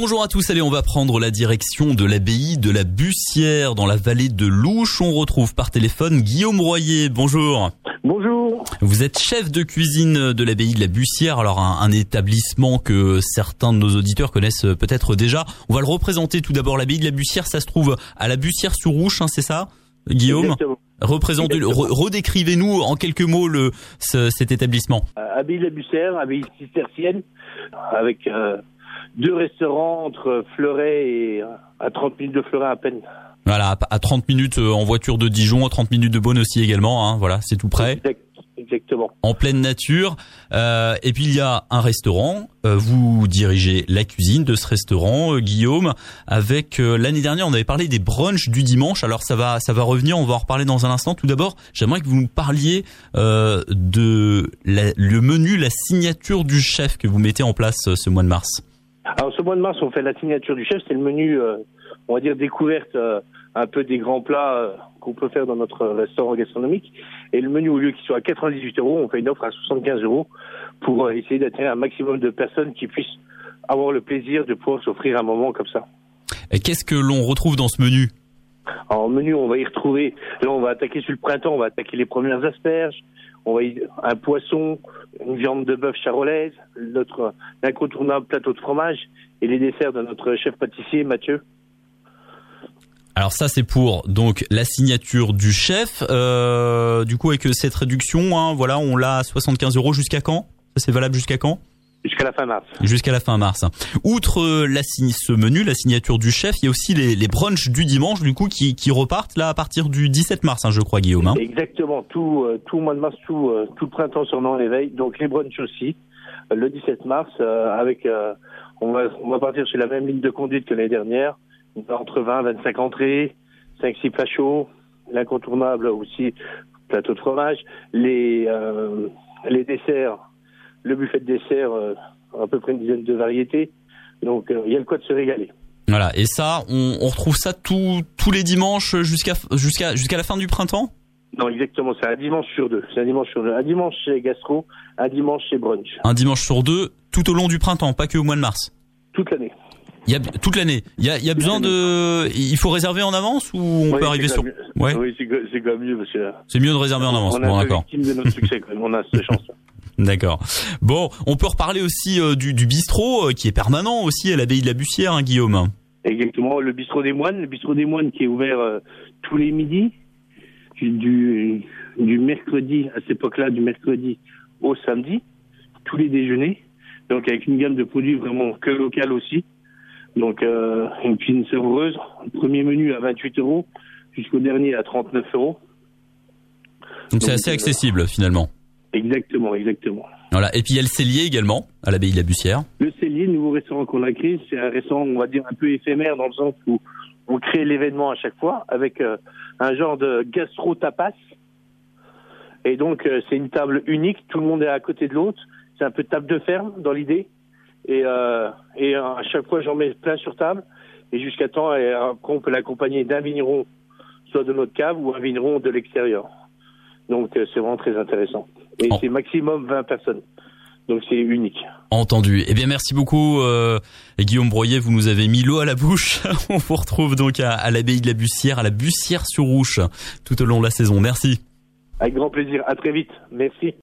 Bonjour à tous, allez, on va prendre la direction de l'abbaye de la Bussière dans la vallée de l'Ouche. On retrouve par téléphone Guillaume Royer. Bonjour. Bonjour. Vous êtes chef de cuisine de l'abbaye de la Bussière, alors un établissement que certains de nos auditeurs connaissent peut-être déjà. On va le représenter tout d'abord. L'abbaye de la Bussière, ça se trouve à la Bussière-sur-Ouche, c'est ça, Guillaume? Exactement. Redécrivez-nous en quelques mots cet établissement. Abbaye de la Bussière, abbaye cistercienne, avec 2 restaurants entre Fleuret et à 30 minutes de Fleuret à peine. Voilà, à 30 minutes en voiture de Dijon, à 30 minutes de Beaune aussi également, voilà, c'est tout près. Exactement. En pleine nature. Et puis il y a un restaurant. Vous dirigez la cuisine de ce restaurant, Guillaume. Avec l'année dernière, on avait parlé des brunchs du dimanche. Alors ça va revenir. On va en reparler dans un instant. Tout d'abord, j'aimerais que vous nous parliez de le menu, la signature du chef que vous mettez en place ce mois de mars. Alors ce mois de mars, on fait la signature du chef. C'est le menu, on va dire découverte, un peu des grands plats qu'on peut faire dans notre restaurant gastronomique. Et le menu, au lieu qu'il soit à 98 €, on fait une offre à 75 € pour essayer d'attirer un maximum de personnes qui puissent avoir le plaisir de pouvoir s'offrir un moment comme ça. Et qu'est-ce que l'on retrouve dans ce menu? Alors, menu, on va y retrouver, là, on va attaquer sur le printemps, on va attaquer les premières asperges, un poisson, une viande de bœuf charolaise, notre incontournable plateau de fromage et les desserts de notre chef pâtissier, Mathieu. Alors ça, c'est pour donc la signature du chef. Du coup, avec cette réduction, voilà, on l'a à 75 € jusqu'à quand? Ça, c'est valable jusqu'à quand? Jusqu'à la fin mars. Jusqu'à la fin mars. Outre ce menu, la signature du chef, il y a aussi les brunchs du dimanche, du coup, qui repartent là à partir du 17 mars, je crois, Guillaume. Exactement. Tout le mois de mars, tout le printemps sur Nantes l'éveil. Donc les brunchs aussi. Le 17 mars, on va partir sur la même ligne de conduite que l'année dernière. Entre 20 et 25 entrées, 5-6 plats chauds, l'incontournable aussi, plateau de fromage, les desserts, le buffet de dessert, à peu près une dizaine de variétés. Donc, il y a le quoi de se régaler. Voilà. Et ça, on retrouve ça tous les dimanches jusqu'à la fin du printemps? Non, exactement. C'est un dimanche sur 2. C'est un dimanche sur 2. Un dimanche chez Gastro, un dimanche chez Brunch. Un dimanche sur 2, tout au long du printemps, pas que au mois de mars. Toute l'année. Toute l'année. Il y a besoin il faut réserver en avance ou on peut arriver sur... Ouais. Oui, c'est quand même mieux parce que... C'est mieux de réserver en avance. On a victime de notre succès quand même. On a cette chance. D'accord. Bon, on peut reparler aussi du bistrot qui est permanent aussi à l'abbaye de la Bussière, Guillaume. Exactement, le bistrot des moines. Le bistrot des moines qui est ouvert tous les midis, du mercredi, à cette époque-là, du mercredi au samedi, tous les déjeuners. Donc avec une gamme de produits vraiment que local aussi. Donc une cuisine savoureuse. Le premier menu à 28 € jusqu'au dernier à 39 €. Donc c'est assez accessible finalement. Exactement. Voilà. Et puis il y a le cellier également à l'abbaye de la Bussière. Le cellier, nouveau restaurant qu'on a créé, c'est un restaurant, on va dire, un peu éphémère dans le sens où on crée l'événement à chaque fois avec un genre de gastro-tapas. Et donc c'est une table unique, tout le monde est à côté de l'autre. C'est un peu table de ferme dans l'idée. Et à chaque fois, j'en mets plein sur table. Et jusqu'à temps, on peut l'accompagner d'un vigneron, soit de notre cave, ou un vigneron de l'extérieur. Donc, c'est vraiment très intéressant. Et c'est maximum 20 personnes. Donc, c'est unique. Entendu. Eh bien, merci beaucoup, Guillaume Royer. Vous nous avez mis l'eau à la bouche. On vous retrouve donc à l'abbaye de la Bussière, à la Bussière-sur-Ouche, tout au long de la saison. Merci. Avec grand plaisir. À très vite. Merci.